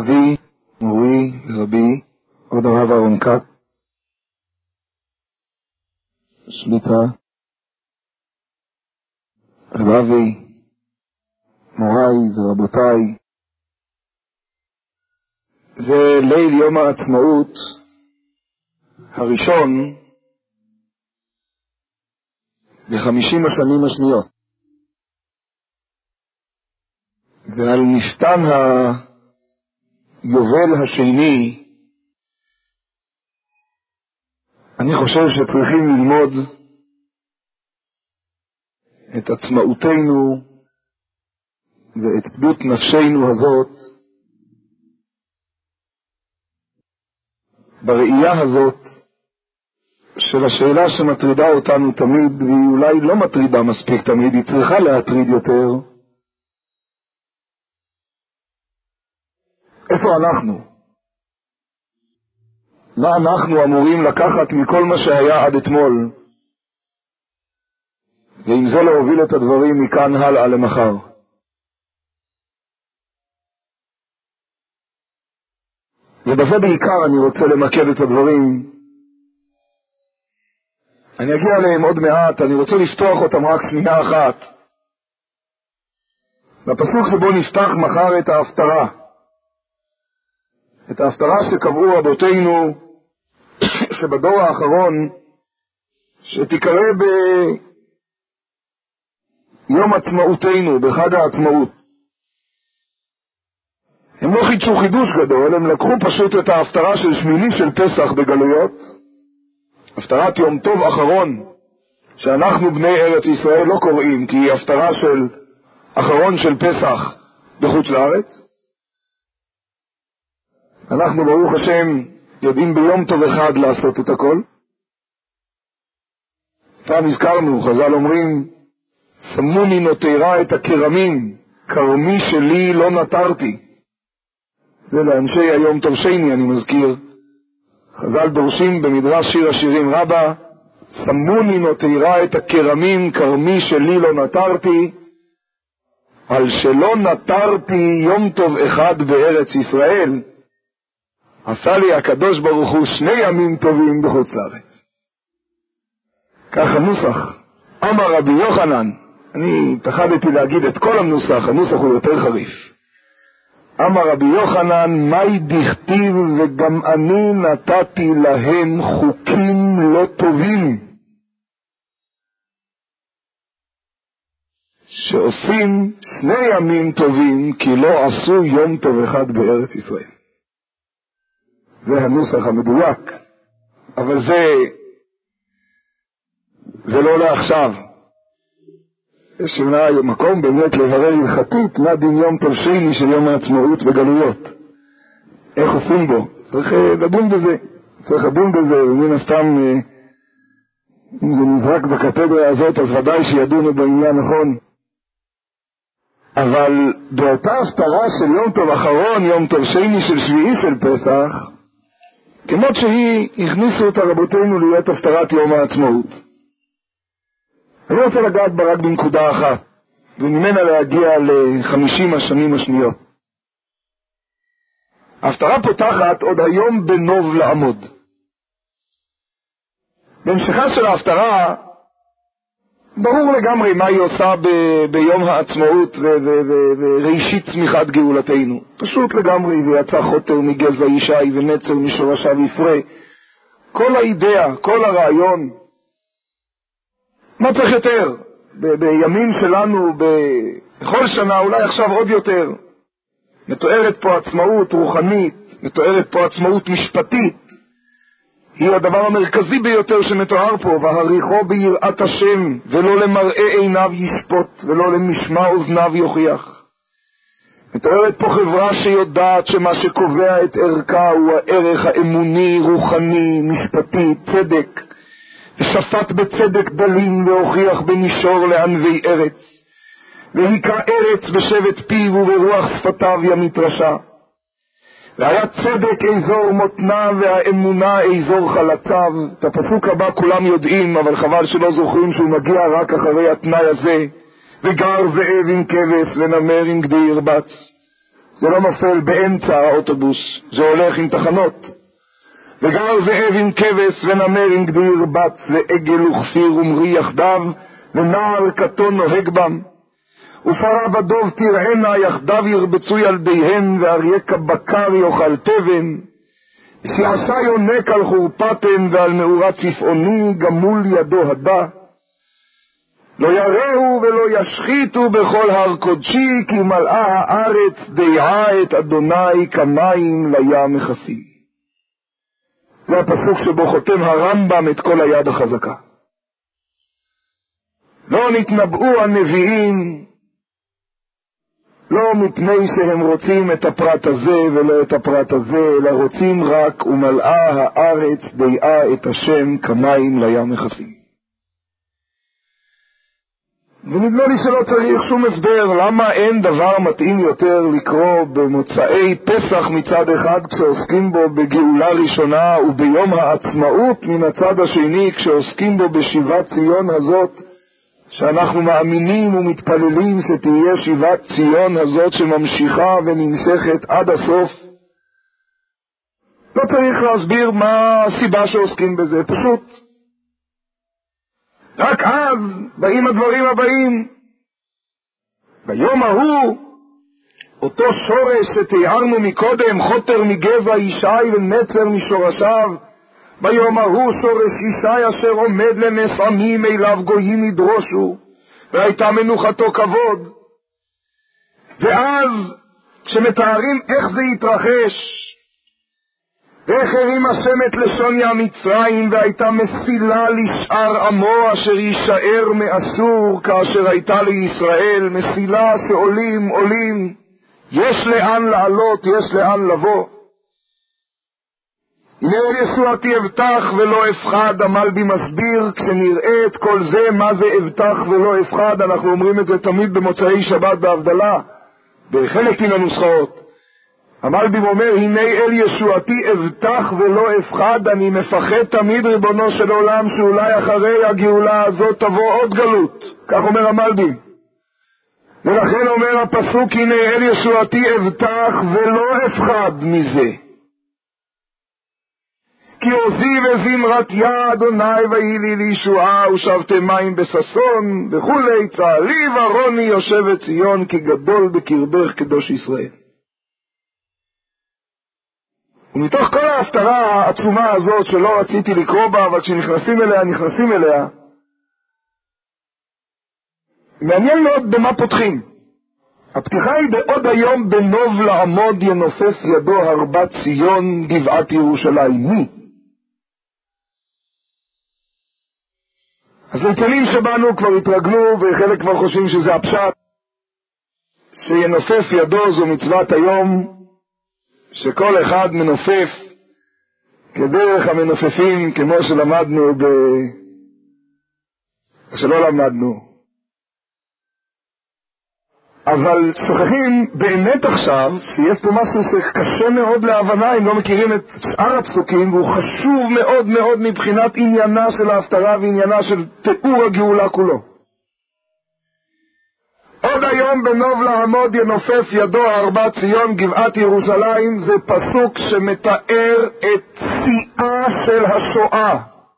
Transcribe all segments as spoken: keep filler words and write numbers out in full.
אבי, מורי ורבי, עוד הרב אהרון כץ, שליטה, רבבי, מוריי ורבותיי, זה ליל יום העצמאות הראשון בחמישים השנים השניות, ועל מפתן היובל השני אני חושב שצריכים ללמוד את עצמאותנו ואת גדות נפשנו הזאת בראייה הזאת של השאלה שמטרידה אותנו תמיד, והיא אולי לא מטרידה מספיק תמיד, היא צריכה להטריד יותר. איפה אנחנו? מה אנחנו אמורים לקחת מכל מה שהיה עד אתמול, ועם זה להוביל את הדברים מכאן הלאה למחר? ובזה בעיקר אני רוצה למקד את הדברים. אני אגיע אליהם עוד מעט, אני רוצה לפתוח אותם רק שנייה אחת בפסוק שבו נפתח מחר את ההפטרה, את ההפטרה שקבעו רבותינו שבדור האחרון שתיקרא ביום עצמאותנו, בחג העצמאות. הם לא חידשו חידוש גדול, הם לקחו פשוט את ההפטרה של שמיני של פסח בגלויות, הפטרת יום טוב אחרון, שאנחנו בני ארץ ישראל לא קוראים, כי היא הפטרה של אחרון של פסח בחוץ לארץ. אנחנו ברוך השם יודעים ביום טוב אחד לעשות את הכל. פעם הזכרנו, חז"ל אומרים, שמוני נותרה את הכרמים, כרמי שלי לא נטרתי. זה לאנשי היום טוב שני, אני מזכיר. חז"ל דורשים במדרש שיר השירים רבה, שמוני נותרה את הכרמים, כרמי שלי לא נטרתי, על שלא נטרתי יום טוב אחד בארץ ישראל, עשה לי הקדוש ברוך הוא שני ימים טובים בחוץ לארץ. כך הנוסח. אמר רבי יוחנן, אני פחדתי להגיד את כל הנוסח, הנוסח הוא יותר חריף. אמר רבי יוחנן, מי דכתיב וגם אני נתתי להם חוקים לא טובים, שעושים שני ימים טובים כי לא עשו יום טוב אחד בארץ ישראל. זה הנוסח המדויק, אבל זה זה לא לעכשיו. יש מקום באמת לברר הלכתית מה דין יום טוב שני של יום העצמאות בגלויות, איך עושים בו. צריך לדון בזה, צריך לדון בזה, ומן הסתם אם זה נזרק בקתדרה הזאת אז ודאי שידונו בעניין נכון. אבל באותה הפטרה של יום טוב אחרון, יום טוב שני של שביעי של פסח, כמות שהיא הכניסו את רבותינו להיות הפטרת יום העצמאות. אני רוצה לגעת בה רק בנקודה אחת, וממנה להגיע לחמישים השנים השניות. ההפטרה פותחת עוד היום בנוב לעמוד. בהמשכה של ההפטרה ברור לגמרי מה היא עושה ב- ביום העצמאות ו- ו- ו- וראשית צמיחת גאולתנו. פשוט לגמרי, ויצא חוטר מגזע ישי ונצר משורשיו יפרה. כל האידאה, כל הרעיון. מה צריך יותר? ב- בימים שלנו, בכל שנה, אולי עכשיו עוד יותר. מתוארת פה עצמאות רוחנית, מתוארת פה עצמאות משפטית. היא הדבר המרכזי ביותר שמתואר פה, והריחו ביראת השם, ולא למראה עיניו ישפוט, ולא למשמע אוזניו יוכיח. מתוארת פה חברה שיודעת שמה שקובע את ערכה הוא הערך האמוני, רוחני, משפטי, צדק, ושפט בצדק דלים והוכיח במישור לענבי ארץ, והיקרא ארץ בשבט פיו וברוח שפתיו ימית רשע. והיה צדק אזור מותנה והאמונה אזור חלציו. את הפסוק הבא כולם יודעים, אבל חבל שלא זוכרים שהוא מגיע רק אחרי התנאי הזה. וגר זאב עם כבש ונמר עם גדי ירבץ. זה לא נופל באמצע האוטובוס, זה הולך עם תחנות. וגר זאב עם כבש ונמר עם גדיר בץ ועגל וכפיר ומרי יחדיו, ונער קטון נוהג בם. ופרה ודוב תראינה יחדיו ירבצו ילדיהן, ואריה כבקר יאכל תבן. שעשה יונק על חורפתן ועל מאורה צפעוני גמול ידו הבא. לא יראו ולא ישחיתו בכל הר קודשי, כי מלאה הארץ דעה את אדוני כמים לים מכסי. זה הפסוק שבו חותם הרמב"ם את כל היד החזקה. לא נתנבאו הנביאים, לא מפני שהם רוצים את הפרט הזה ולא את הפרט הזה, אלא רוצים רק ומלאה הארץ דעה את השם כמים לים מכסי. ונדמה לי שלא צריך שום הסבר למה אין דבר מתאים יותר לקרוא במוצאי פסח מצד אחד כשעוסקים בו בגאולה ראשונה, וביום העצמאות מן הצד השני כשעוסקים בו בשיבת ציון הזאת, שאנחנו מאמינים ומתפללים שתהיה שיבת ציון הזאת שממשיכה ונמשכת עד הסוף. לא צריך להסביר מה הסיבה שעוסקים בזה, פשוט. רק אז באים הדברים הבאים. ביום ההוא, אותו שורש שתיארנו מקודם, חוטר מגבע ישי ונצר משורשיו, ביום ההוא שורש ישי אשר עומד לנס עמים אליו גויים ידרושו, והייתה מנוחתו כבוד. ואז כשמתארים איך זה יתרחש, ואיך הרים השם את לשון ים מצרים, והייתה מסילה לשאר עמו אשר יישאר מאסור כאשר הייתה לישראל, מסילה שעולים עולים, יש לאן לעלות, יש לאן לבוא. הנה אל ישועתי אבטח ולא אפחד, המלבי מסביר כשנראה את כל זה, מה זה אבטח ולא אפחד. אנחנו אומרים את זה תמיד במוצאי שבת בהבדלה, בחלק מן הנוסחאות. המלבי אומר, הנה אל ישועתי אבטח ולא אפחד, אני מפחד תמיד ריבונו של עולם שאולי אחרי הגאולה הזאת תבוא עוד גלות, כך אומר המלבי. ולכן אומר הפסוק, הנה אל ישועתי אבטח ולא אפחד מזה. כי עוזי וזמרתיה אדוני ויהי לי לישועה, ושבתם מים בששון וכולי, צהלי ורוני יושבת ציון, כי גדול בקרבך קדוש ישראל. ומתוך כל ההפטרה העצומה הזאת שלא רציתי לקרוא בה, אבל כשנכנסים אליה נכנסים אליה, מעניין מאוד במה פותחים. הפתיחה היא בעוד היום בנוב לעמוד ינופף ידו הרבה ציון גבעת ירושלים. מי? אז ליצנים שבנו כבר התרגלו, וחלק כבר חושבים שזה הפשט, שינופף ידו זו מצוות היום, שכל אחד מנופף כדרך המנופפים, כמו שלמדנו ב... שלא למדנו. אבל שוכחים באמת עכשיו שיש פה משהו שקשה מאוד להבנה אם לא מכירים את שאר הפסוקים, והוא חשוב מאוד מאוד מבחינת עניינה של ההפטרה ועניינה של תיאור הגאולה כולו. עוד היום בנוב לעמוד ינופף ידו ארבע ציון גבעת ירושלים, זה פסוק שמתאר את שיאה של השואה.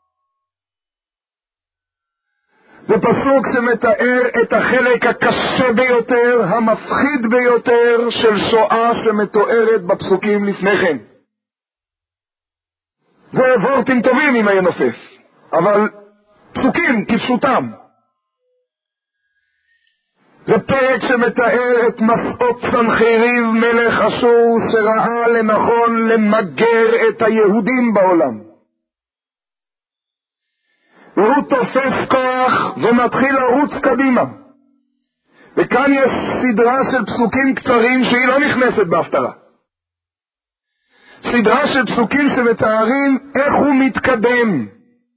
זה פסוק שמתאר את החלק הקשה ביותר, המפחיד ביותר של שואה שמתוארת בפסוקים לפני כן. זה וורטים טובים עם הינופף, אבל פסוקים כפשוטם. זה פרק שמתאר את מסעות סנחריב מלך אשור, שראה לנכון למגר את היהודים בעולם. והוא תופס כוח ומתחיל לרוץ קדימה. וכאן יש סדרה של פסוקים קצרים שהיא לא נכנסת בהפטרה. סדרה של פסוקים שמתארים איך הוא מתקדם.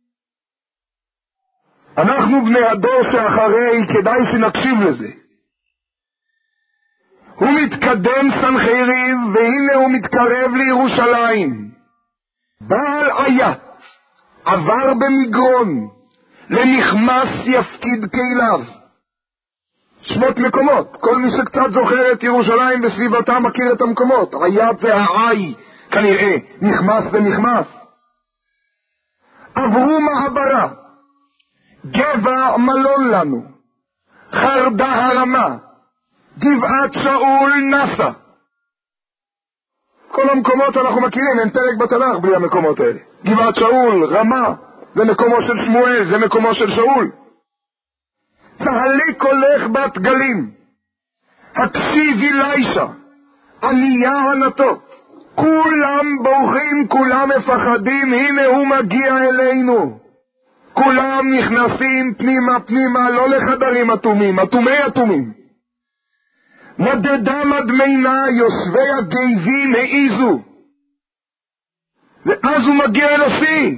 אנחנו בני הדור שאחרי, כדאי שנקשיב לזה. הוא מתקדם סנחריב, והנה הוא מתקרב לירושלים. בעל עיית עבר במגרון, למחמס יפקיד כליו. שמות מקומות. כל מי שקצת זוכר את ירושלים בסביבתה מכיר את המקומות. עיית זה העי, כנראה. נכמס זה נכמס. עברו מעברה. גבע מלון לנו. חרדה הרמה. גבעת שאול נסה. כל המקומות אנחנו מכירים, אין פרק בתנ"ך בלי המקומות האלה. גבעת שאול, רמה, זה מקומו של שמואל, זה מקומו של שאול. צהלי קולך בת גלים, הקשיבי לישה, ענייה הנתות, כולם בורחים, כולם מפחדים, הנה הוא מגיע אלינו. כולם נכנסים פנימה פנימה, לא לחדרים אטומים, אטומי אטומים. מדדה מדמינה, יושבי הגייבים העיזו, ואז הוא מגיע אל השיא.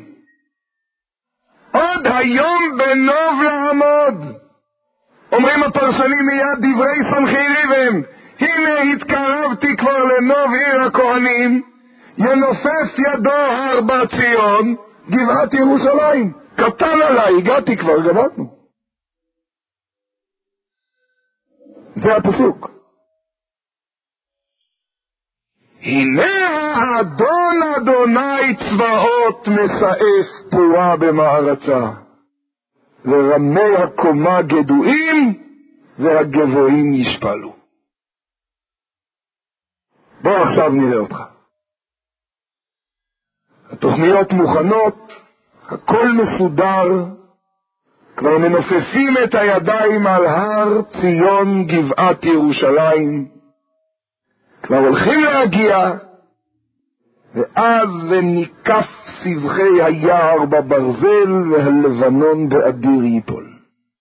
עוד היום בנוב לעמוד. אומרים הפרשנים מיד דברי סנחריב הם, הנה התקרבתי כבר לנוב עיר הכהנים, ינופף ידו הר בת ציון, גבעת ירושלים. קטן עליי, הגעתי כבר, גמרנו. זה הפסוק. הנה האדון אדוני צבאות מסעף פורה במערצה, ורמי הקומה גדועים והגבוהים ישפלו. בוא עכשיו נראה אותך. התוכניות מוכנות, הכל מסודר, כבר מנופפים את הידיים על הר ציון גבעת ירושלים, כבר הולכים להגיע, ואז וניקף סבכי היער בברזל והלבנון באדיר ייפול.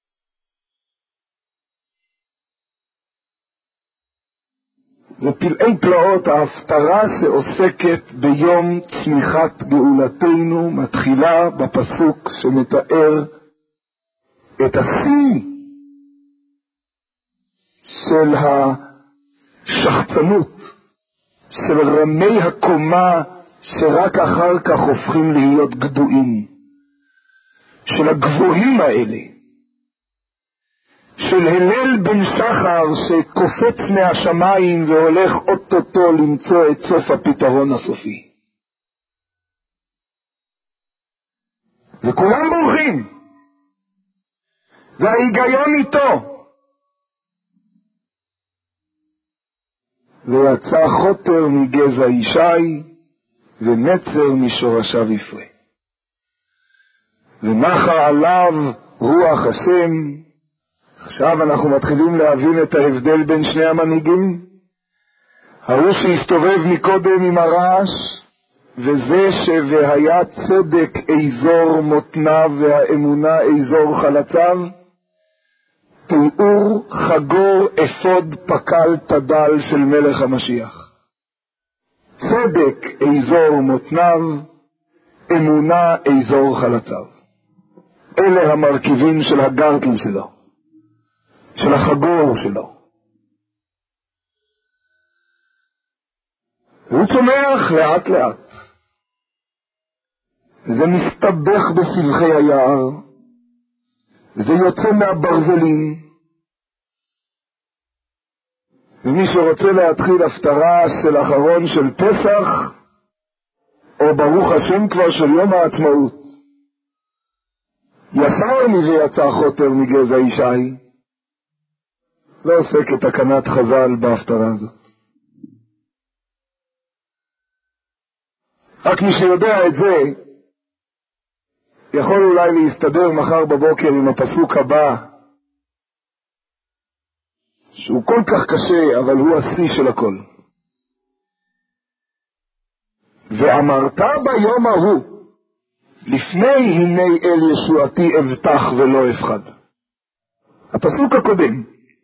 זה פלאי פלאות, ההפטרה שעוסקת ביום צמיחת גאולתנו מתחילה בפסוק שמתאר את השיא של השחצנות, של רמי הקומה שרק אחר כך הופכים להיות גדועים, של הגבוהים האלה, של הלל בן שחר שקופץ מהשמיים והולך אוטוטו למצוא את סוף הפתרון הסופי. וכולם בורחים, וההיגיון איתו. ויצא חוטר מגזע ישי, ונצר משורשיו יפרה. ונחה עליו רוח השם. עכשיו אנחנו מתחילים להבין את ההבדל בין שני המנהיגים. ההוא שהסתובב מקודם עם הרעש, וזה שהיה צדק אזור מותניו והאמונה אזור חלציו, תיאור חגור אפוד פקל תדל של מלך המשיח. צדק אזור מותניו, אמונה אזור חלציו. אלה המרכיבים של הגרטל שלו, של החגור שלו. והוא צומח לאט לאט, וזה מסתבך בסבכי היער, וזה יוצא מהברזלים. ומי שרוצה להתחיל הפטרה של אחרון של פסח, או ברוך השם כבר של יום העצמאות, ישר מביא יצא חוטר מגזע ישי, לא עוסק את תקנת חז"ל בהפטרה הזאת. רק מי שיודע את זה, יכול אולי להסתדר מחר בבוקר עם הפסוק הבא, שהוא כל כך קשה, אבל הוא השיא של הכל. ואמרת ביום ההוא, לפני הנה אל ישועתי אבטח ולא אפחד. הפסוק הקודם.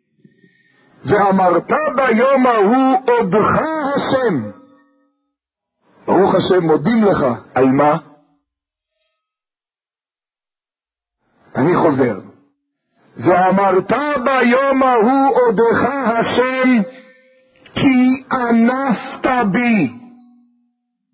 ואמרת ביום ההוא עודך השם. ברוך השם, מודים לך. על מה? אני חוזר. ואמרת ביום ההוא עודך השם, כי אנסת בי.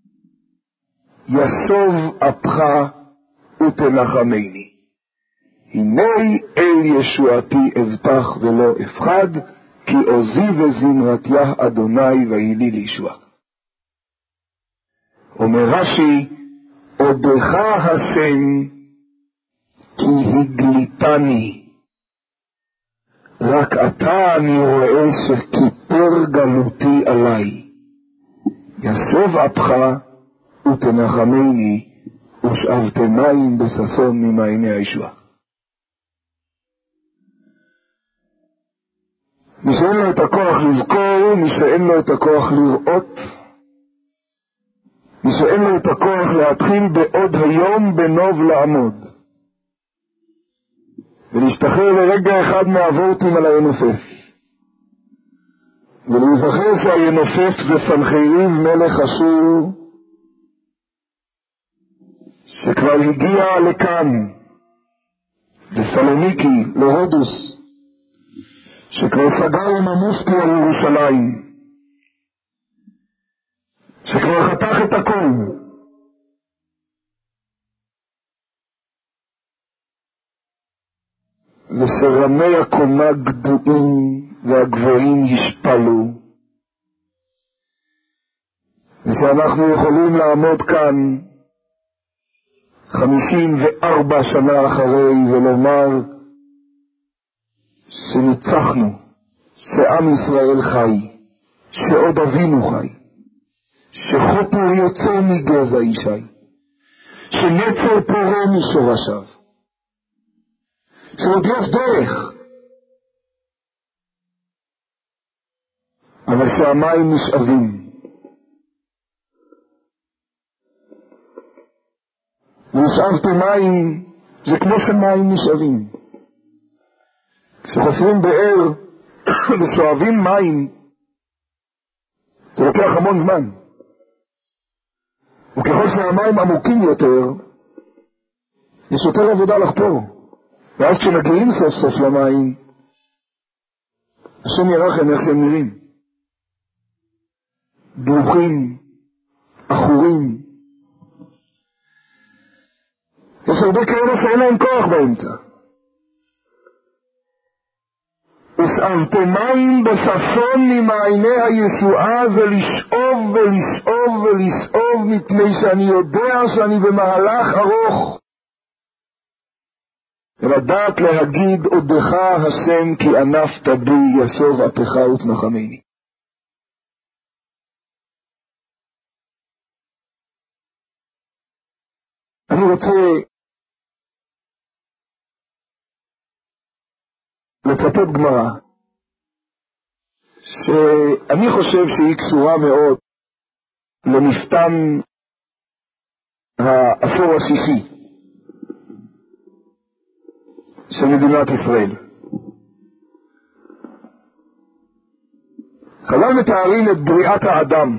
ישוב אפך ותנחמני. הנה אל ישועתי אבטח ולא אפחד, כי עוזי וזמרתיה אדוני ויהי לי ישועה. אומר רש"י, עודך השם כי הגליתני, רק אתה אני רואה שכיפר גלותי עליי. ישוב אפך ותנחמני, ושאבתי מים בששון ממעייני הישועה. מי שאין לו את הכוח לזכור, מי שאין לו את הכוח לראות, מי שאין לו את הכוח להתחיל בעוד היום בנוב לעמוד, ולהשתחרר לרגע אחד מהוורטים על הינופף, ולהיזכר שהינופף זה סנחריב מלך אשור, שכבר הגיע לכאן, לסלוניקי, להודוס, שכבר סגר עם המוסקי על ירושלים, שכבר חתך את הכל, ושרמי הקומה גדועים והגבוהים ישפלו, ושאנחנו יכולים לעמוד כאן חמישים וארבע שנה אחרי ולומר שניצחנו, שעם ישראל חי, שעוד אבינו חי, שחוטר יוצא מגזע ישי, שנצר פורה משורשיו, שעוד יש דרך, אבל שהמים נשאבים. ונשאבתי מים, זה כמו שמים נשאבים. כשחופרים באר ושואבים מים, זה לוקח המון זמן. וככל שהמים עמוקים יותר, יש יותר עבודה לחפור. ואז כשמגיעים סוף סוף למים, השם ירחם איך שהם נראים. דלוחים, אחורים. יש הרבה כאלה שאין להם כוח באמצע. ושאבתם מים בששון ממעייני הישועה, זה לשאוב ולשאוב ולשאוב, מפני שאני יודע שאני במהלך ארוך. ולדעת להגיד עודך השם כי ענפת בי, ישוב אפך ותנחמני. אני רוצה לצטט גמרא שאני חושב שהיא קשורה מאוד למפתן העשור השישי של מדינת ישראל. חז"ל מתארים את בריאת האדם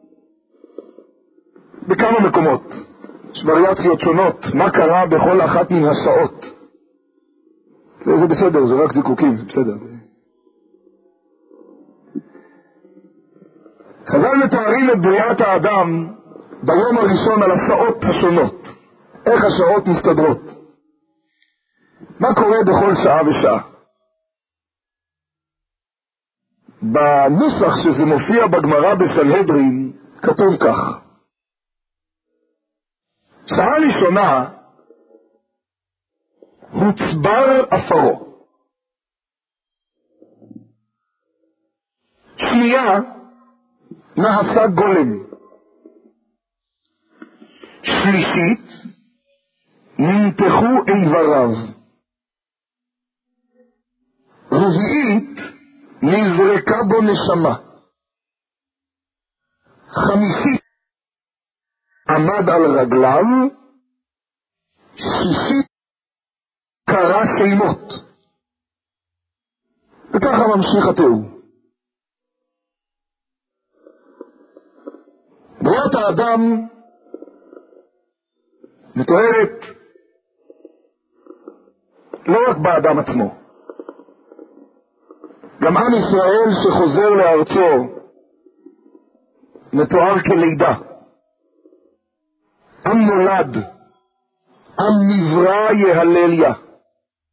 בכמה מקומות, יש וריאציות שונות, מה קרה בכל אחת מן השעות. זה, זה בסדר, זה רק זיקוקים, זה בסדר. זה... חז"ל מתארים את בריאת האדם ביום הראשון על השעות השונות, איך השעות מסתדרות, מה קורה בכל שעה ושעה. בנוסח שזה מופיע בגמרא בסנהדרין כתוב כך: שעה ראשונה הוצבר אפרו, שנייה נעשה גולם, שלישית נמתחו איבריו, רביעית נזרקה בו נשמה, חמישית עמד על רגליו, שישית קרא שמות. וככה ממשיך התיאור. בריאת האדם מתוארת לא רק באדם עצמו, גם עם ישראל שחוזר לארצו מתואר כלידה. עם נולד, עם נברא יהלליה.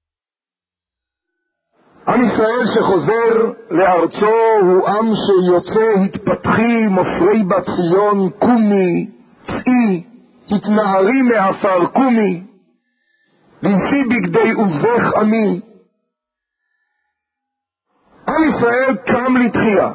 עם ישראל שחוזר לארצו הוא עם שיוצא התפתחי מוסרי בציון קומי צאי התנערי מעפר קומי לנשי בגדי עוזך עמי. עם ישראל קם לתחייה.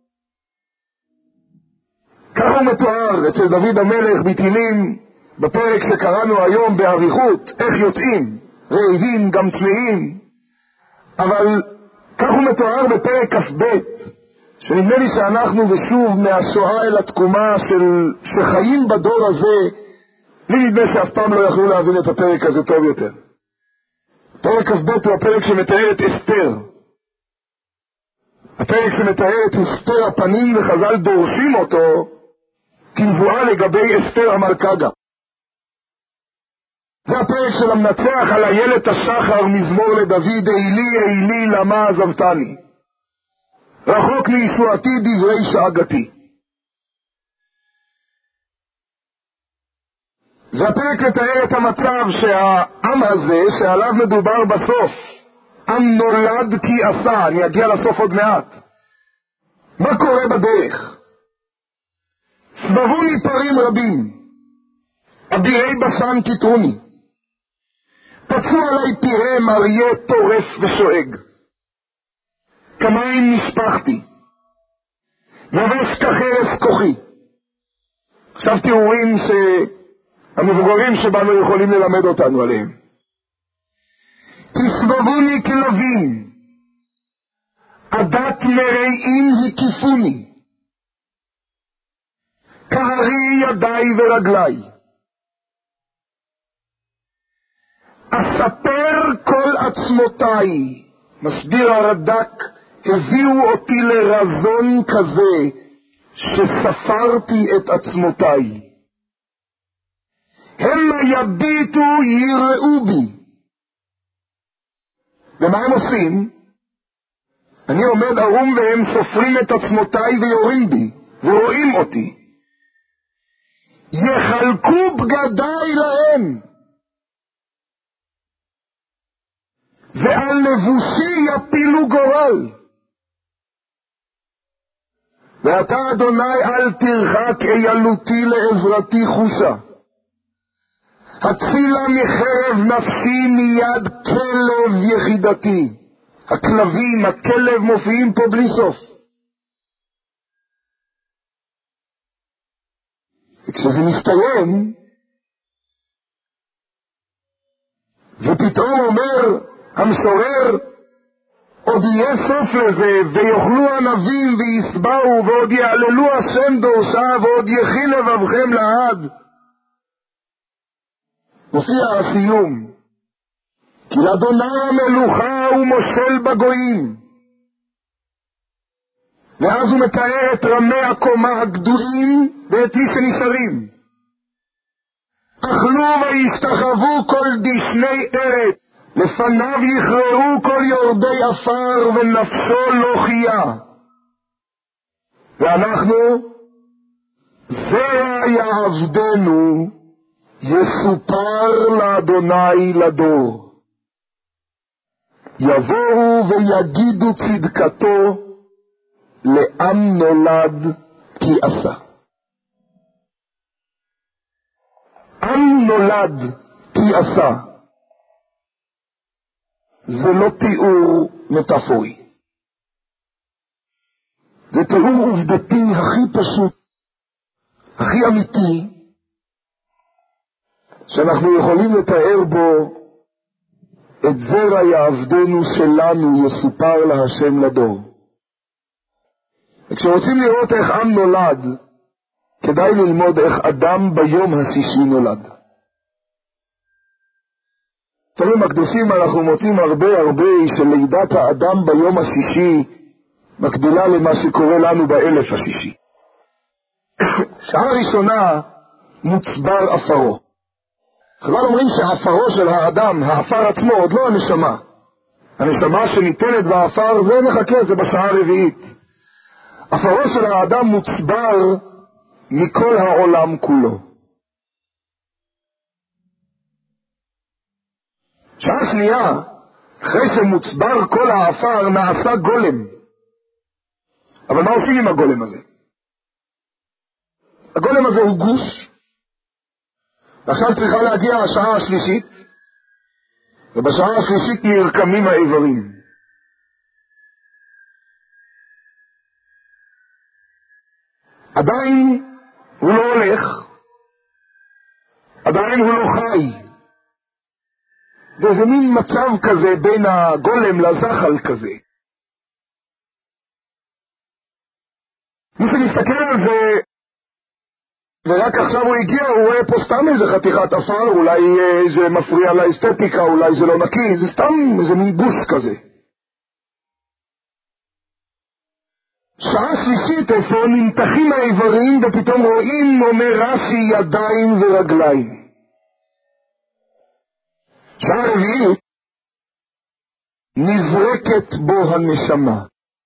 כך הוא מתואר אצל דוד המלך בתהילים בפרק שקראנו היום באריכות, איך יוצאים רעבים גם צמאים. אבל כך הוא מתואר בפרק כ"ב, שנדמה לי שאנחנו ושוב מהשואה אל התקומה של שחיים בדור הזה, לי נדמה שאף פעם לא יכלו להבין את הפרק הזה טוב יותר. פרק כ"ב הוא הפרק שמתאר את אסתר. הפרק שמתאר את אסתר הפנים, וחז"ל דורשים אותו כנבואה לגבי אסתר המלכה גם. זה הפרק של המנצח על איילת השחר, מזמור לדוד, אילי אילי למה עזבתני, רחוק מישועתי דברי שאגתי. זה הפרק מתאר את המצב שהעם הזה שעליו מדובר בסוף, עם נולד כי עשה. אני אגיע לסוף עוד מעט. מה קורה בדרך? סבבוני פרים רבים, אבירי בשן כתרוני, פצו עלי פיהם אריה טורף ושואג, כמים נשפחתי, יבש כחרס כוחי. עכשיו תיאורים שהמבוגרים שבנו יכולים ללמד אותנו עליהם. תסבבוני כלבים, עדת מרעים הקיפוני, קהרי ידיי ורגליי, אספר כל עצמותיי. מסביר הרד"ק, הביאו אותי לרזון כזה שספרתי את עצמותיי. הם יביטו יראו בי. ומה הם עושים? אני עומד ערום והם סופרים את עצמותיי ויורים בי ורואים אותי. יחלקו בגדיי להם, ועל לבושי יפילו גורל. ואתה אדוני אל תרחק אילותי לעזרתי חושה, הצילה מחרב נפשי מיד כלב יחידתי. הכלבים, הכלב מופיעים פה בלי סוף. וכשזה מסתיים ופתאום אומר המשורר, עוד יהיה סוף לזה, ויאכלו ענבים ויסבעו, ועוד יעללו השם דורשה, ועוד יכי לבבכם לעד. מופיע הסיום, כי לאדוני המלוכה הוא מושל בגויים. ואז הוא מתאר את רמי הקומה הגדועים ואת מי שנשארים. אכלו וישתחוו כל דשני ארץ, לפניו יכרעו כל יורדי אפר, ונפשו לא חיה. ואנחנו, זרע יעבדנו, יסופר לאדוני לדור. יבואו ויגידו צדקתו, לעם נולד כי עשה. עם נולד כי עשה. זה לא תיאור מטאפורי. זה תיאור עובדתי הכי פשוט, הכי אמיתי, שאנחנו יכולים לתאר בו את זרע יעבדנו שלנו יסופר להשם לדור. וכשרוצים לראות איך עם נולד, כדאי ללמוד איך אדם ביום השישי נולד. דברים הקדושים אנחנו מוצאים הרבה הרבה של לידת האדם ביום השישי מקבילה למה שקורה לנו באלף השישי. שעה ראשונה מוצבר אפרו. חז"ל אומרים שהאפרו של האדם, האפר עצמו, עוד לא הנשמה. הנשמה שניתנת באפר, זה נחכה, זה בשעה הרביעית. אפרו של האדם מוצבר מכל העולם כולו. שעה שנייה, אחרי שמוצבר כל האפר נעשה גולם. אבל מה עושים עם הגולם הזה? הגולם הזה הוא גוש, ועכשיו צריכה להגיע השעה השלישית, ובשעה השלישית נרקמים האיברים. עדיין הוא לא הולך, עדיין הוא לא חי. זה איזה מין מצב כזה בין הגולם לזחל כזה. מי שמסתכל על זה, ורק עכשיו הוא הגיע, הוא רואה פה סתם איזה חתיכת אפר, אולי זה מפריע לאסתטיקה, אולי זה לא נקי, זה סתם איזה מין גוש כזה. שעה שלישית איפה נמתחים האיברים, ופתאום רואים, אומר רש"י, ידיים ורגליים. שעה רביעית נזרקת בו הנשמה.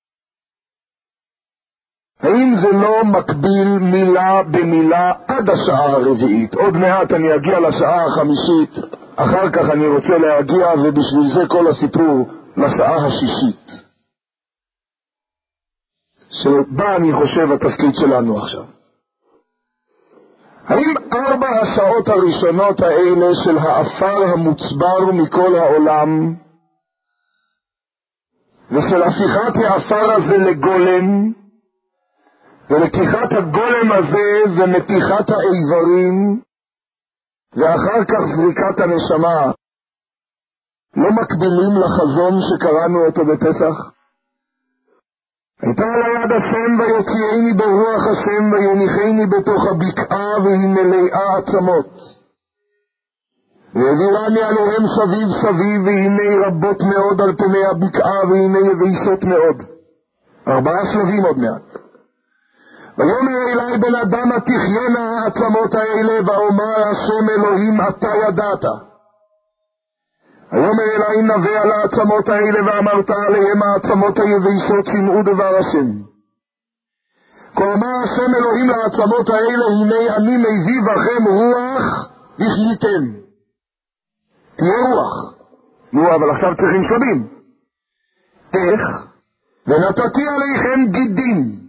האם זה לא מקביל מילה במילה עד השעה הרביעית? עוד מעט אני אגיע לשעה החמישית, אחר כך אני רוצה להגיע, ובשביל זה כל הסיפור, לשעה השישית, שבה אני חושב התפקיד שלנו עכשיו. האם ארבע השעות הראשונות האלה של האפר המוצבר מכל העולם, ושל הפיכת האפר הזה לגולם, ולקיחת הגולם הזה ומתיחת האיברים, ואחר כך זריקת הנשמה, לא מקבילים לחזון שקראנו אותו בפסח? הייתה על היד השם ויוציאני ברוח השם ויוניחני בתוך הבקעה והיא מלאה עצמות. והעבירני עליהם סביב סביב והנה רבות מאוד על פני הבקעה והנה יבשות מאוד. ארבעה שלבים עוד מעט. ויאמר אלי בן אדם תחיינה העצמות האלה ואומר השם אלוהים אתה ידעת. ויאמר אלי נבא על העצמות האלה ואמרת עליהם העצמות היבשות שמעו דבר השם. כה אמר השם אלוהים לעצמות האלה הנה אני מביא בכם רוח וחייתם. תהיה רוח. נו אבל עכשיו צריכים שלבים. איך? ונתתי עליכם גידים.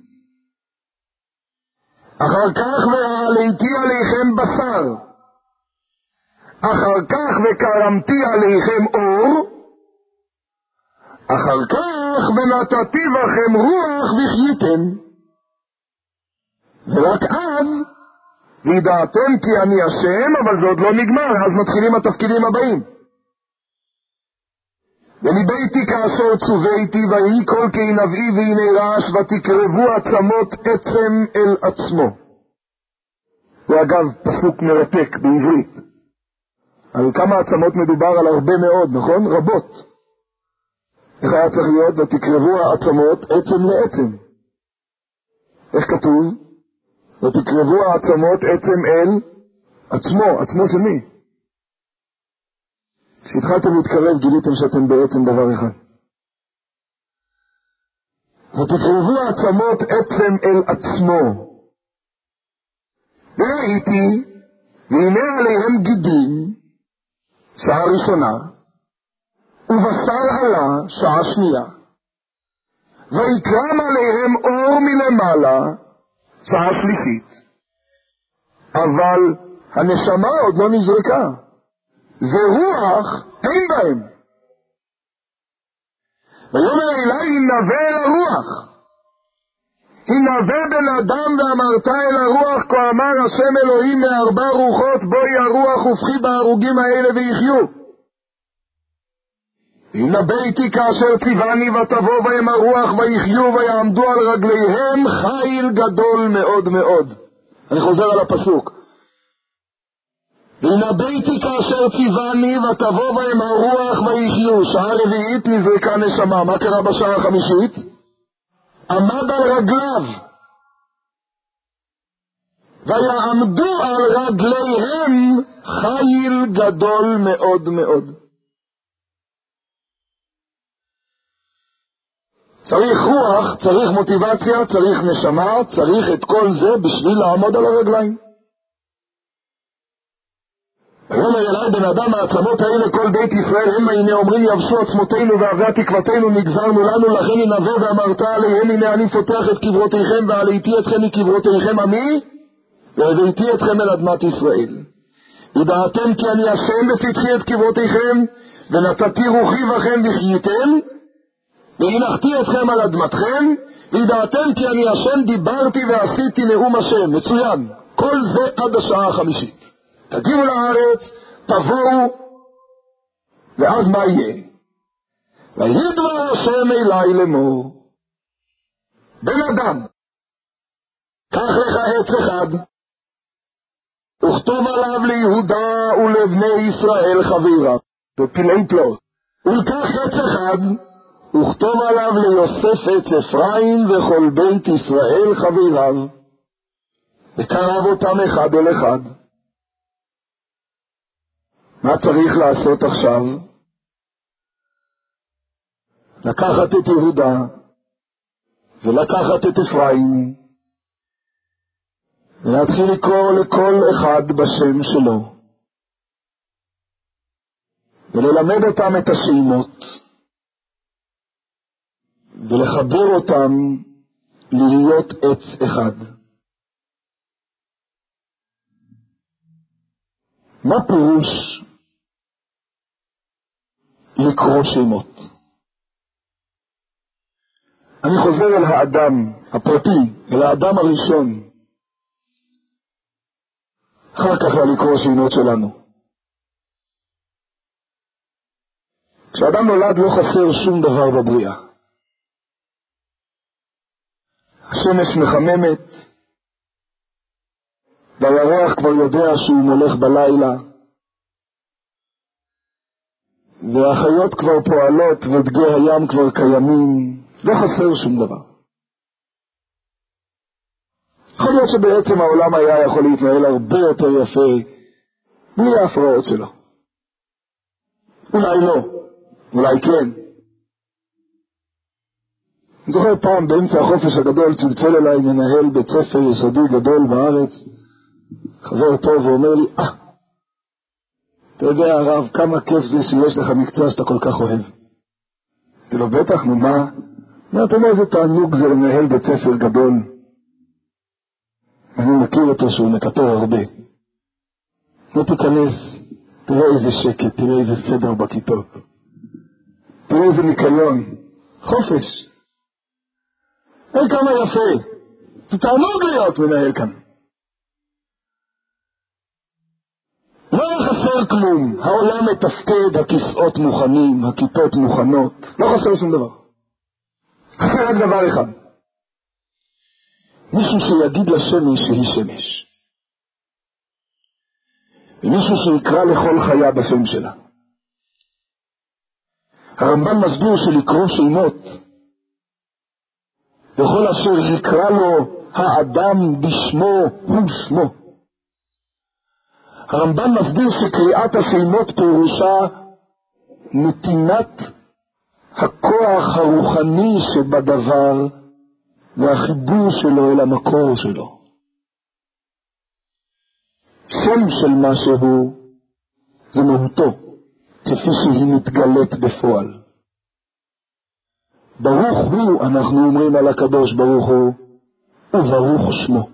אחר כך ועליתי עליכם בשר. אחר כך וקרמתי עליכם אור. אחר כך ונתתי בכם רוח וחייתם. ורק אז וידעתם כי אני השם, אבל זה עוד לא נגמר, אז מתחילים התפקידים הבאים. וניבאתי כאשר צוויתי ויהי קול כענבי והנה רעש ותקרבו עצמות עצם אל עצמו. ואגב פסוק מרתק בעברית. על כמה עצמות מדובר? על הרבה מאוד, נכון? רבות. איך היה צריך להיות? ותקרבו העצמות עצם לעצם. איך כתוב? ותקרבו העצמות עצם אל עצמו. עצמו של מי? כשהתחלתם להתקרב גיליתם שאתם בעצם דבר אחד. ותקרבו העצמות עצם אל עצמו. וראיתי והנה עליהם גידים שעה ראשונה, ובשר עלה שעה שנייה, ויקרם עליהם אור מלמעלה שעה שלישית, אבל הנשמה עוד לא נזרקה, ורוח אין בהם. ויאמר אלי הנבא אל הרוח, הנבא בן אדם ואמרת אל הרוח, כה אמר השם אלוהים מארבע רוחות בואי הרוח ופחי בהרוגים האלה ויחיו. הנבאתי כאשר ציווני ותבוא בהם הרוח ויחיו ויעמדו על רגליהם חיל גדול מאוד מאוד. אני חוזר על הפסוק. הנבאתי כאשר ציווני ותבוא בהם הרוח ויחיו. שעה רביעית נזרקה נשמה. מה קרה בשעה החמישית? עמד על רגליו ויעמדו על רגליהם חיל גדול מאוד מאוד. צריך רוח, צריך מוטיבציה, צריך נשמה, צריך את כל זה בשביל לעמוד על הרגליים. ויאמר אלי בן אדם, העצמות האלה כל בית ישראל המה, הנה אומרים יבשו עצמותינו ואביה תקוותנו נגזרנו לנו, לכן ינבא ואמרת עליהם, הנה אני פותח את קברותיכם ועליתי אתכם מקברותיכם עמי והבאתי אתכם אל אדמת ישראל. ידעתם כי אני השם בפתחי את קברותיכם, ונתתי רוחי בכם וחייתם, והנחתי אתכם על אדמתכם, וידעתם כי אני השם דיברתי ועשיתי נאום השם. מצוין. כל זה עד השעה החמישית. תגיעו לארץ, תבואו, ואז מה יהיה? ויהי דבר השם אלי לאמור, בן אדם, קח לך עץ אחד, וכתוב עליו ליהודה ולבני ישראל חבירה, ופלאי פלאות. ולקח עץ אחד, וכתוב עליו ליוסף עץ אפרים וכל בית ישראל חביריו, וקרב אותם אחד אל אחד. מה צריך לעשות עכשיו? לקחת את יהודה, ולקחת את אפרים, ולהתחיל לקרוא לכל אחד בשם שלו, וללמד אותם את השמות, ולחבר אותם להיות עץ אחד. מה פירוש לקרוא שמות? אני חוזר אל האדם הפרטי, אל האדם הראשון, אחר כך לקרוא שמות שלנו. כשאדם נולד לא חסר שום דבר בבריאה. השמש מחממת, והירח כבר יודע שהוא מולך בלילה, והחיות כבר פועלות ודגי הים כבר קיימים, לא חסר שום דבר. יכול להיות שבעצם העולם היה יכול להתנהל הרבה יותר יפה בלי ההפרעות שלו. אולי לא, אולי כן. אני זוכר פעם באמצע החופש הגדול צלצל אליי מנהל בית ספר יסודי גדול בארץ, חבר טוב, ואומר לי, אה, אתה יודע הרב, כמה כיף זה שיש לך מקצוע שאתה כל כך אוהב. אמרתי לו, בטח, נו מה? מה, אתה יודע איזה תענוג זה לנהל בית ספר גדול? אני מכיר אותו שהוא מקטר הרבה. לא תיכנס, תראה איזה שקט, תראה איזה סדר בכיתות, תראה איזה ניקיון, חופש. אי כמה יפה, זה תענוג להיות מנהל כאן. לא חסר כלום, העולם מתפקד, הכיסאות מוכנים, הכיתות מוכנות, לא חסר שום דבר. חסר רק דבר אחד, מישהו שיגיד לשמש שהיא שמש, ומישהו שיקרא לכל חיה בשם שלה. הרמב"ן מסביר שלקרוא שמות, וכל אשר יקרא לו האדם בשמו הוא שמו. הרמב"ן מסביר שקריאת השמות פירושה נתינת הכוח הרוחני שבדבר והחיבור שלו אל המקור שלו. שם של משהו זה מהותו, כפי שהיא מתגלית בפועל. ברוך הוא, אנחנו אומרים על הקדוש ברוך הוא, וברוך שמו.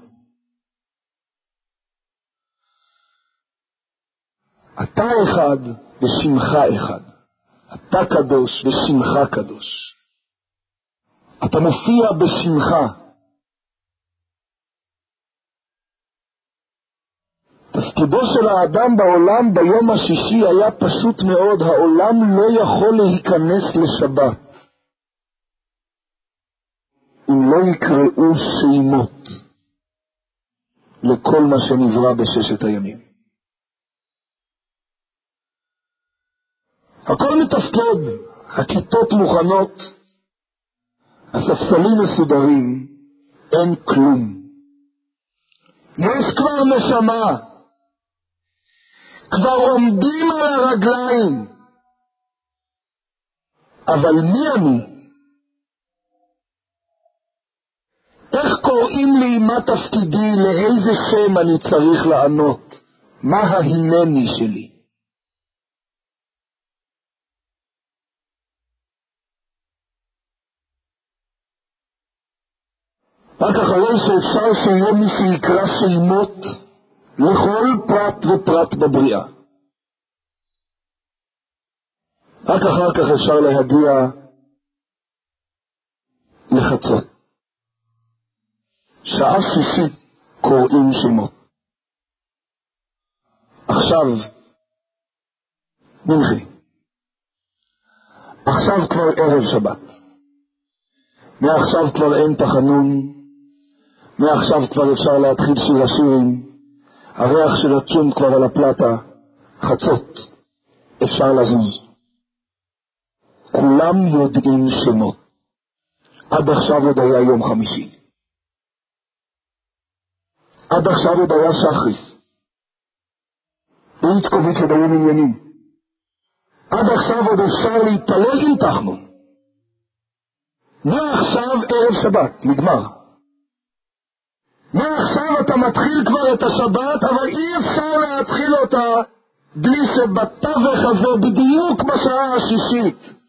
אתה אחד ושמך אחד. אתה קדוש ושמך קדוש. אתה מופיע בשמך. תפקידו של האדם בעולם ביום השישי היה פשוט מאוד. העולם לא יכול להיכנס לשבת אם לא יקראו שמות לכל מה שנברא בששת הימים. הכל מתפקד, הכיתות מוכנות, הספסלים מסודרים, אין כלום. יש כבר נשמה, כבר עומדים על הרגליים, אבל מי אני? איך קוראים לי, מה תפקידי, לאיזה שם אני צריך לענות? מה ההינני שלי? רק אחרי שאפשר שיהיה מי שיקרא שמות לכל פרט ופרט בבריאה. רק אחר כך אפשר להגיע לחצות. שעה שישית קוראים שמות. עכשיו מנחי. עכשיו כבר ערב שבת. מעכשיו כבר אין תחנון. מעכשיו כבר אפשר להתחיל שיר השירים. הריח של הצ'ום כבר על הפלטה. חצות. אפשר לזוז. כולם יודעים שמות. עד עכשיו עוד היה יום חמישי. עד עכשיו עוד היה שחריס. ואיתקוביץ עוד היו עניינים. עד עכשיו עוד אפשר להתפלל עם תחנון. מעכשיו ערב שבת, נגמר. מעכשיו אתה מתחיל כבר את השבת, אבל אי אפשר להתחיל אותה בלי שבתווך הזה, בדיוק בשעה השישית,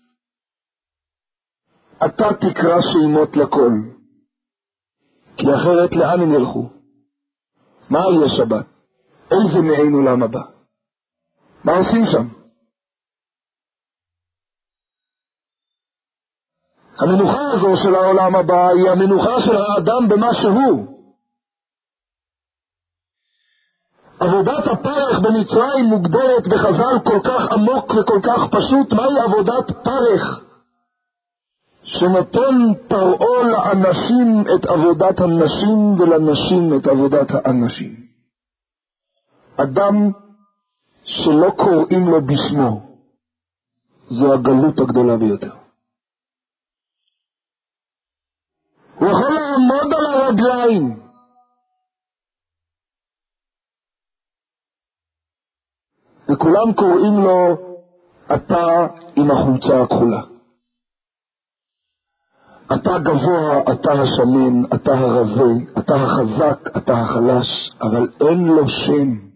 אתה תקרא שמות לכל. כי אחרת לאן הם ילכו? מה יהיה שבת? איזה מעין עולם הבא? מה עושים שם? המנוחה הזו של העולם הבא היא המנוחה של האדם במה שהוא. עבודת הפרך במצרים מוגדרת בחז"ל כל כך עמוק וכל כך פשוט. מהי עבודת פרך? שנותן פרעה לאנשים את עבודת הנשים ולנשים את עבודת האנשים. אדם שלא קוראים לו בשמו, זו הגלות הגדולה ביותר. הוא יכול לעמוד על הרגליים, וכולם קוראים לו אתה עם החולצה הכחולה. אתה גבוה, אתה השמן, אתה הרזה, אתה החזק, אתה החלש, אבל אין לו שם.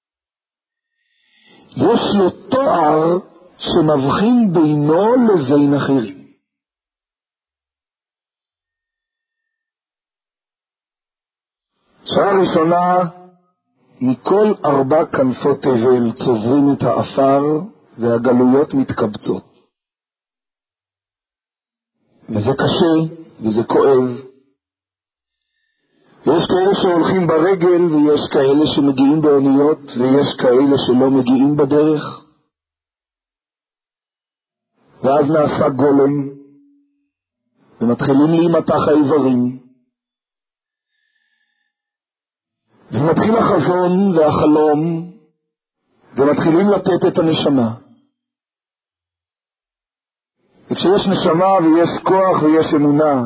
יש לו תואר שמבחין בינו לבין אחרים. שעה ראשונה, מכל ארבע כנפות תבל צוברים את האפר והגלויות מתקבצות. וזה קשה, וזה כואב. ויש כאלה שהולכים ברגל, ויש כאלה שמגיעים באוניות, ויש כאלה שלא מגיעים בדרך. ואז נעשה גולם, ומתחילים להימתח האיברים. ומתחיל החזון והחלום, ומתחילים לתת את הנשמה. וכשיש נשמה ויש כוח ויש אמונה,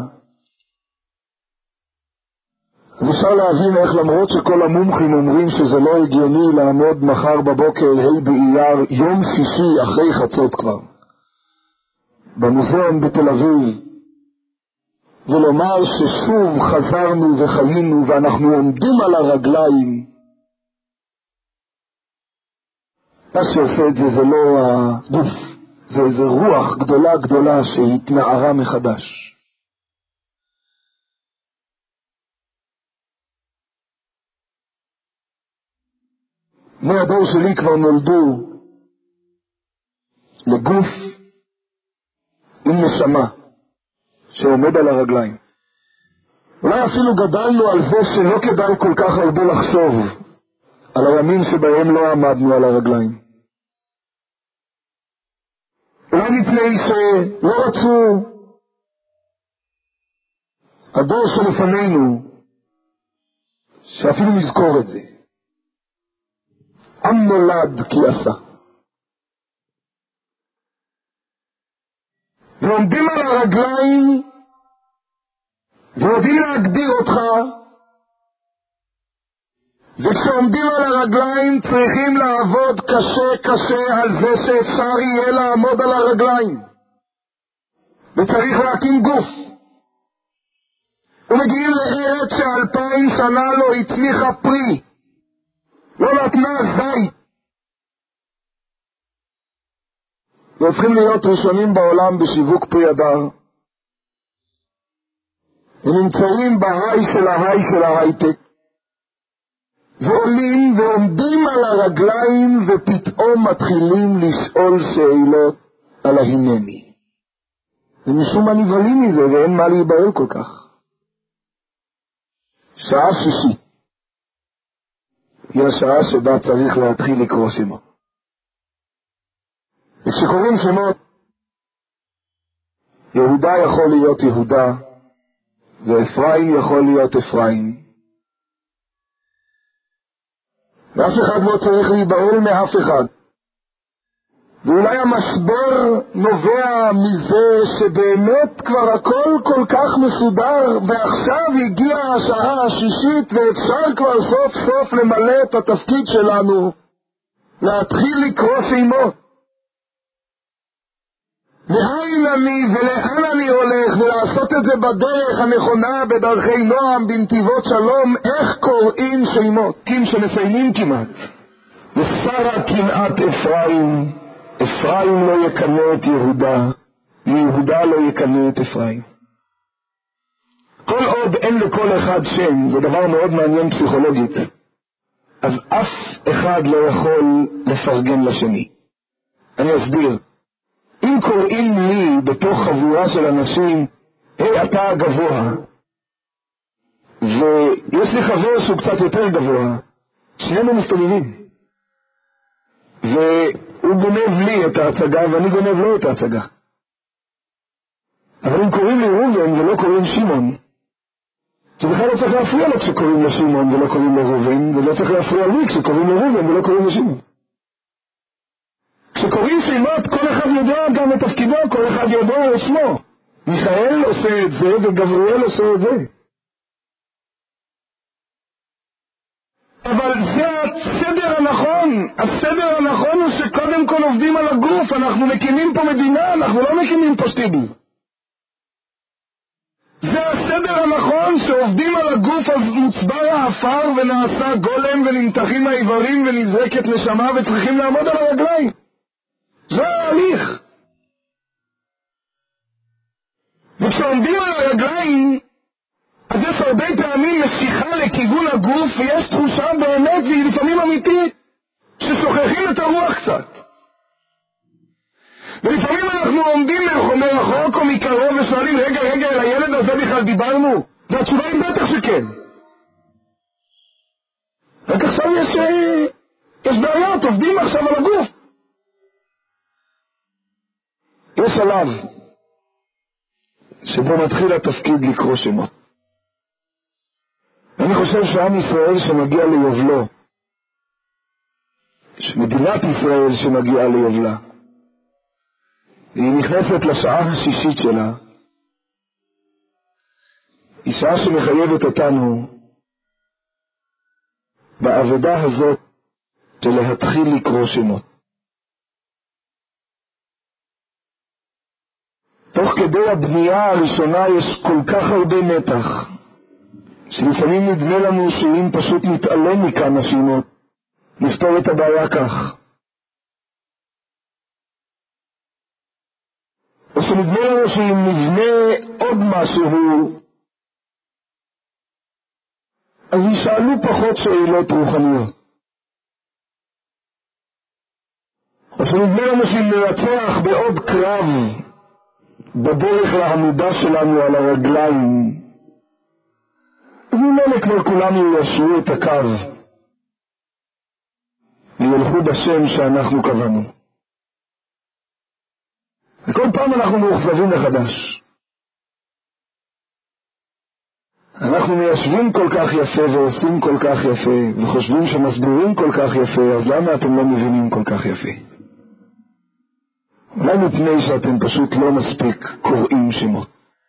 אז אפשר להבין איך למרות שכל המומחים אומרים שזה לא הגיוני לעמוד מחר בבוקר ה' באייר, יום שישי אחרי חצות כבר, במוזיאון בתל אביב, ולומר ששוב חזרנו וחיינו ואנחנו עומדים על הרגליים. מה שעושה את זה זה לא הגוף, זה איזו רוח גדולה גדולה שהתנערה מחדש. בני הדור שלי כבר נולדו לגוף עם נשמה שעומד על הרגליים. אולי אפילו גדלנו על זה שלא כדאי כל כך הרבה לחשוב על הימים שבהם לא עמדנו על הרגליים. אולי מפני שלא רצו הדור שלפנינו שאפילו נזכור את זה. עם נולד כי עשה. ועומדים על הרגליים ויודעים להגדיר אותך, וכשעומדים על הרגליים צריכים לעבוד קשה קשה על זה שאפשר יהיה לעמוד על הרגליים, וצריך להקים גוף. ומגיעים לארץ שאלפיים שנה לא הצמיחה פרי, לא נתנה זית. והופכים להיות ראשונים בעולם בשיווק פרי הדר. ונמצאים בהיי של ההיי של ההייטק. ועולים ועומדים על הרגליים ופתאום מתחילים לשאול שאלות על ההינני. ומשום מה נבהלים מזה ואין מה להיבהל כל כך. שעה שישית היא השעה שבה צריך להתחיל לקרוא שמות. וכשקוראים שמות, יהודה יכול להיות יהודה, ואפרים יכול להיות אפרים. ואף אחד לא צריך להיבהל מאף אחד. ואולי המשבר נובע מזה שבאמת כבר הכל כל כך מסודר, ועכשיו הגיעה השעה השישית ואפשר כבר סוף סוף למלא את התפקיד שלנו, להתחיל לקרוא שמות. מאין אני ולאן אני הולך, ולעשות את זה בדרך הנכונה, בדרכי נועם, בנתיבות שלום. איך קוראים שמות? קים שמסיימים כמעט. ושרה קנאת אפרים, אפרים לא יקנה את יהודה, ויהודה לא יקנה את אפרים. כל עוד אין לכל אחד שם, זה דבר מאוד מעניין פסיכולוגית, אז אף אחד לא יכול לפרגן לשני. אני אסביר. אם קוראים לי בתוך חבורה של אנשים, היי אתה הגבוה, ויש לי חבר שהוא קצת יותר גבוה, שנינו מסתובבים, והוא גונב לי את ההצגה ואני גונב לו את ההצגה. אבל אם קוראים לי ראובן ולא קוראים שמעון, זה בכלל לא צריך להפריע לו כשקוראים לו שמעון ולא קוראים לו ראובן, ולא צריך להפריע לי כשקוראים לו ראובן ולא קוראים לו שמעון. כשקוראים שמות, כל אחד יודע גם את תפקידו, כל אחד יודע את שמו. מיכאל עושה את זה וגבריאל עושה את זה. אבל זה הסדר הנכון. הסדר הנכון הוא שקודם כל עובדים על הגוף. אנחנו מקימים פה מדינה, אנחנו לא מקימים פה שטיבל. זה הסדר הנכון, שעובדים על הגוף, אז מוצבר האפר ונעשה גולם ונמתחים האיברים ונזרקת נשמה וצריכים לעמוד על הרגליים. זה ההליך. וכשעומדים על הרגליים, אז יש הרבה פעמים משיכה לכיוון הגוף, ויש תחושה באמת, והיא לפעמים אמיתית, ששוכחים את הרוח קצת. ולפעמים אנחנו עומדים מרחוק או מקרוב ושואלים, רגע, רגע, אל הילד הזה בכלל דיברנו? והתשובה היא בטח שכן. רק עכשיו יש, יש בעיות, עובדים עכשיו על הגוף. יש עליו שבו מתחיל התפקיד לקרוא שמות. אני חושב שעם ישראל שמגיע ליובלו, שמדינת ישראל שמגיעה ליובלה, והיא נכנסת לשעה השישית שלה, היא שעה שמחייבת אותנו בעבודה הזאת של להתחיל לקרוא שמות. תוך כדי הבנייה הראשונה יש כל כך הרבה מתח, שלפעמים נדמה לנו שאם פשוט נתעלם מכמה שמות, נפתור את הבעיה כך. או שנדמה לנו שאם נבנה עוד משהו, אז ישאלו פחות שאלות רוחניות. או שנדמה לנו שאם נרצח בעוד קרב, בדרך לעמודה שלנו על הרגליים, אז ממילא כבר כולם יישרו את הקו וילכו בשם שאנחנו קבענו. וכל פעם אנחנו מאוכזבים מחדש. אנחנו מיישבים כל כך יפה ועושים כל כך יפה וחושבים שמסבירים כל כך יפה, אז למה אתם לא מבינים כל כך יפה? אולי מפני שאתם פשוט לא מספיק קוראים שמות.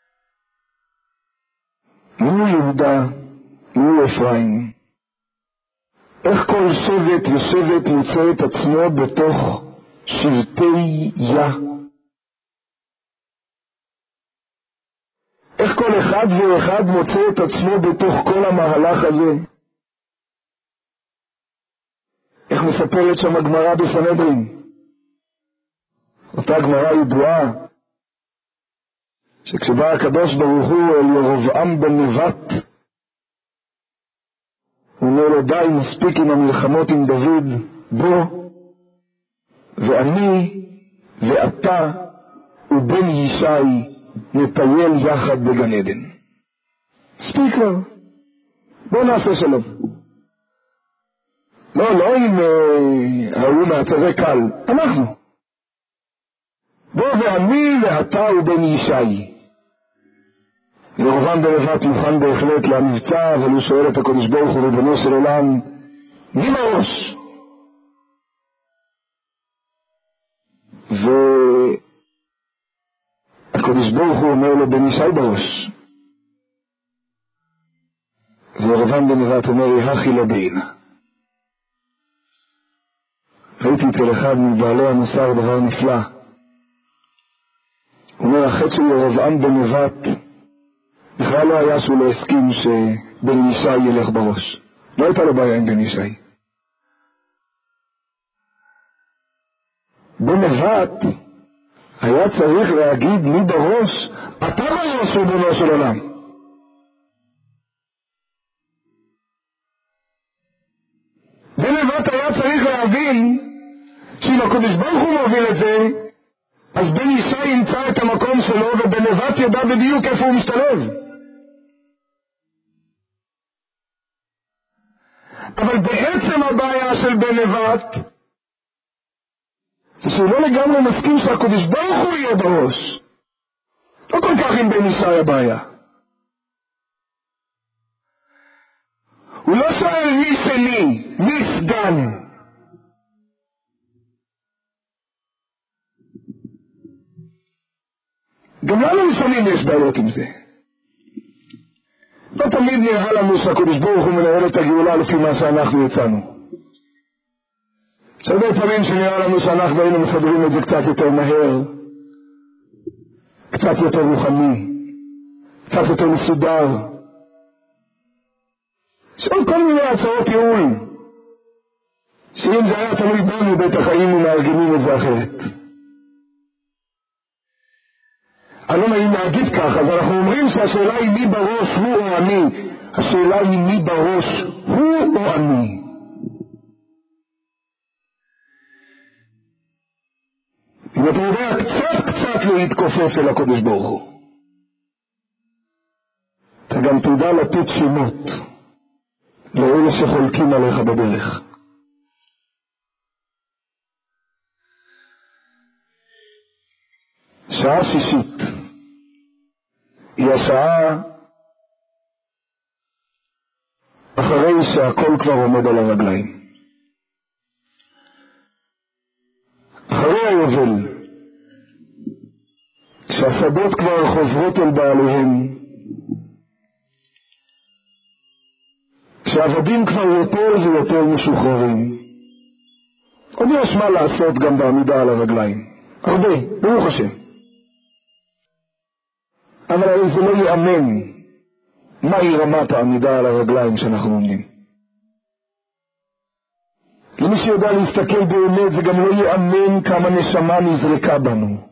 מי יהודה, מי אפרים? איך כל שבט ושבט מוצא את עצמו בתוך שבטי יה? איך כל אחד ואחד מוצא את עצמו בתוך כל המהלך הזה? כך מספרת שם הגמרא בסנהדרין, אותה גמרא ידועה, שכשבא הקדוש ברוך הוא אל ירבעם בן נבט, הוא אומר לו, די, מספיק עם המלחמות עם דוד, בוא, ואני ואתה ובן ישי נטייל יחד בגן עדן. מספיק כבר, בוא נעשה שלום. לא, לא עם ההוא מהצזה קל, אנחנו. בוא ואני ואתה ובן ישי. ירבעם בן נבט מוכן בהחלט למבצע, אבל הוא שואל את הקדוש ברוך הוא, ריבונו של עולם, מי בראש? והקדוש ברוך הוא אומר לו, בן ישי בראש. וירבעם בן נבט אומר, יהכי לא בעינה. ראיתי אצל אחד מבעלי המוסר דבר נפלא. הוא אומר, החטא של ירבעם בן נבט בכלל לא היה שהוא לא הסכים שבן ישי ילך בראש. לא הייתה לו בעיה עם בן ישי. בן נבט היה צריך להגיד מי בראש, אתה בראש ריבונו של עולם. בן נבט היה צריך להבין שאם הקדוש ברוך הוא מוביל את זה, אז בן ישי ימצא את המקום שלו, ובן נבט ידע בדיוק איפה הוא משתלב. אבל בעצם הבעיה של בן נבט זה שהוא לא לגמרי מסכים שהקדוש ברוך הוא יהיה בראש. לא כל כך עם בן ישי הבעיה. הוא לא שואל מי שני, מי סגן. גם לנו לפעמים יש בעיות עם זה. לא תמיד נראה לנו שהקדוש ברוך הוא מנהל את הגאולה לפי מה שאנחנו יצאנו. יש הרבה פעמים שנראה לנו שאנחנו היינו מסדרים את זה קצת יותר מהר, קצת יותר רוחני, קצת יותר מסודר. יש עוד כל מיני הצעות ייעול, שאם זה היה תלוי בנו בטח היינו מארגנים את זה אחרת. אני לא נעים להגיד כך, אז אנחנו אומרים שהשאלה היא מי בראש, הוא או אני. השאלה היא מי בראש, הוא או אני. אם אתה יודע קצת קצת להתכופף אל הקדוש ברוך הוא, אתה גם תדע לתת שמות לאלה שחולקים עליך בדרך. שעה שישית היא השעה אחרי שהכל כבר עומד על הרגליים. אחרי היובל, כשהשדות כבר חוזרות אל בעליהם, כשהעבדים כבר יותר ויותר משוחררים, עוד יש מה לעשות גם בעמידה על הרגליים. הרבה, ברוך השם. אבל הרי זה לא יאמן מהי רמת העמידה על הרגליים שאנחנו עומדים. למי שיודע להסתכל באמת, זה גם לא יאמן כמה נשמה נזרקה בנו.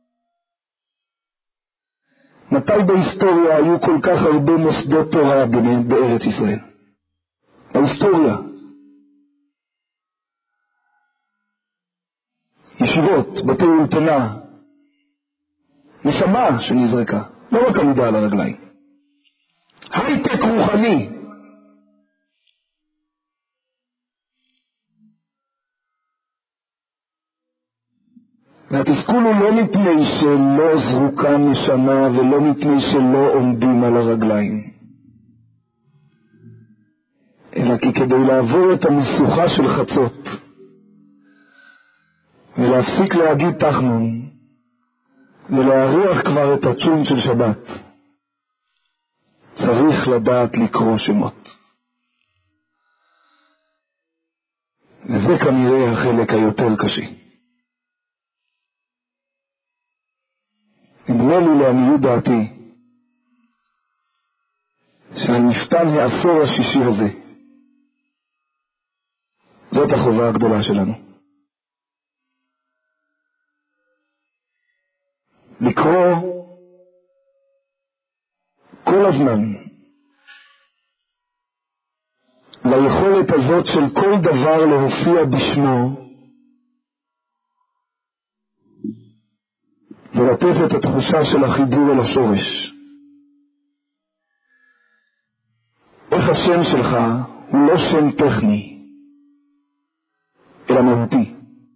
מתי בהיסטוריה היו כל כך הרבה מוסדות תורה בארץ ישראל? בהיסטוריה. ישיבות, בתי אולפנה, נשמה שנזרקה, לא רק עמידה על הרגליים. הייטק רוחני. והתסכול הוא לא מפני שלא זרוקה נשמה ולא מפני שלא עומדים על הרגליים, אלא כי כדי לעבור את המשוכה של חצות ולהפסיק להגיד תחנון ולהריח כבר את הצ'ון של שבת, צריך לדעת לקרוא שמות. וזה כנראה החלק היותר קשה. נדמה לי לעניות דעתי שעל מפתן העשור השישי הזה, זאת החובה הגדולה שלנו. לקרוא כל הזמן ליכולת הזאת של כל דבר להופיע בשמו, ולתת את התחושה של החיבור אל השורש. איך השם שלך הוא לא שם טכני, אלא מהותי.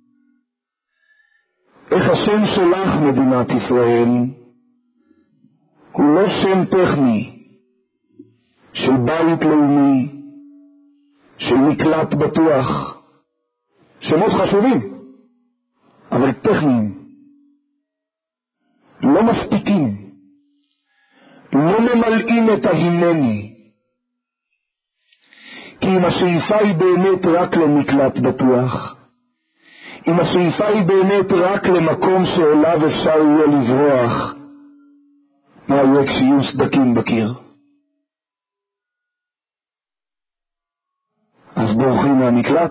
איך השם שלך מדינת ישראל הוא לא שם טכני של בית לאומי, של מקלט בטוח, שמות חשובים, אבל טכניים, לא מספיקים, לא ממלאים את ההינני. כי אם השאיפה היא באמת רק למקלט בטוח, אם השאיפה היא באמת רק למקום שאליו אפשר יהיה לברוח, מה יהיה כשיהיו סדקים בקיר? אז בורחים מהמקלט?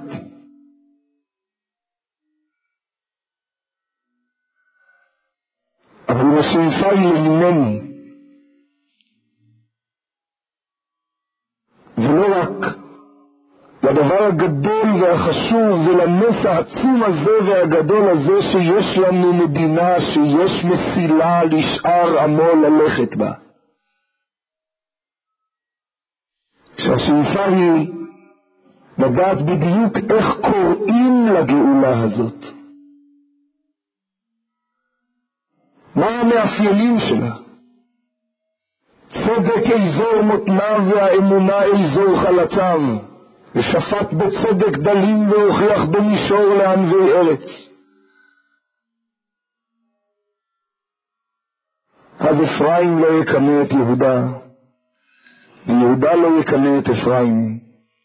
אבל אם השאיפה היא להינני, ולא רק לדבר הגדול והחשוב ולנס העצום הזה והגדול הזה שיש לנו מדינה, שיש מסילה לשאר עמו ללכת בה. שהשאיפה היא לדעת בדיוק איך קוראים לגאולה הזאת. מה המאפיינים שלה? צדק אזור מותניו והאמונה אזור חלציו. ושפט בצדק דלים והוכיח במישור לענבי ארץ. אז אפרים לא יקנה את יהודה, ויהודה לא יקנה את אפרים.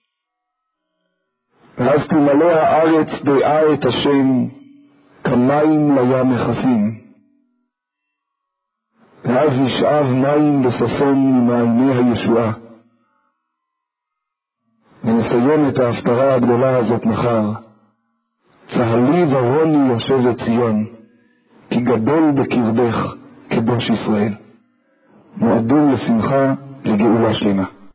ואז תמלא הארץ דעה את השם כמים לים מכסים. ואז נשאב מים וששון ממעייני הישועה. ונסיים את ההפטרה הגדולה הזאת מחר. צהלי ורוני יושבת ציון, כי גדול בקרבך קדוש ישראל. מועדים לשמחה לגאולה שלמה.